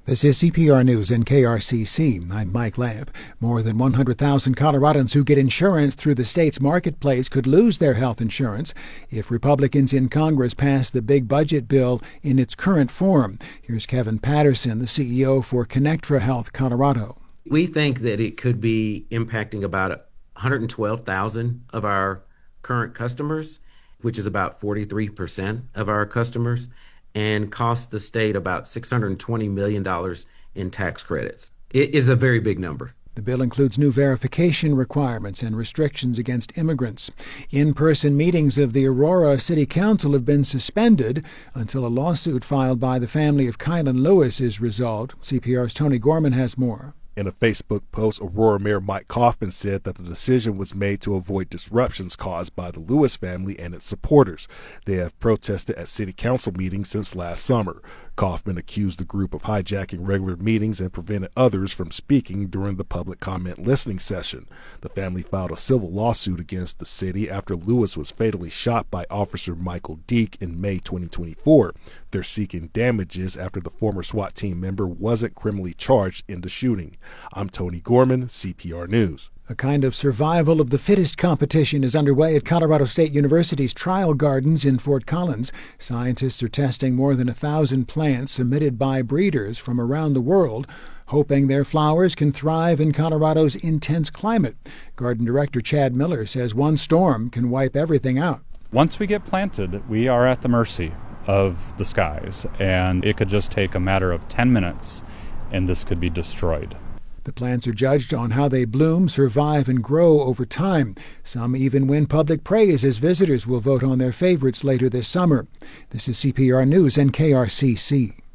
This is CPR News and KRCC. I'm Mike Lamp. More than 100,000 Coloradans who get insurance through the state's marketplace could lose their health insurance if Republicans in Congress pass the big budget bill in its current form. Here's Kevin Patterson, the CEO for Connect for Health Colorado. We think that it could be impacting about 112,000 of our current customers, which is about 43% of our customers, and cost the state about $620 million in tax credits. It is a very big number. The bill includes new verification requirements and restrictions against immigrants. In-person meetings of the Aurora City Council have been suspended until a lawsuit filed by the family of Kylan Lewis is resolved. CPR's Tony Gorman has more. In a Facebook post, Aurora Mayor Mike Kaufman said that the decision was made to avoid disruptions caused by the Lewis family and its supporters. They have protested at city council meetings since last summer. Kaufman accused the group of hijacking regular meetings and prevented others from speaking during the public comment listening session. The family filed a civil lawsuit against the city after Lewis was fatally shot by Officer Michael Deek in May 2024. They're seeking damages after the former SWAT team member wasn't criminally charged in the shooting. I'm Tony Gorman, CPR News. A kind of survival of the fittest competition is underway at Colorado State University's Trial Gardens in Fort Collins. Scientists are testing more than 1,000 plants submitted by breeders from around the world, hoping their flowers can thrive in Colorado's intense climate. Garden Director Chad Miller says one storm can wipe everything out. Once we get planted, we are at the mercy of the skies, and it could just take a matter of 10 minutes, and this could be destroyed. The plants are judged on how they bloom, survive, and grow over time. Some even win public praise as visitors will vote on their favorites later this summer. This is CPR News and KRCC.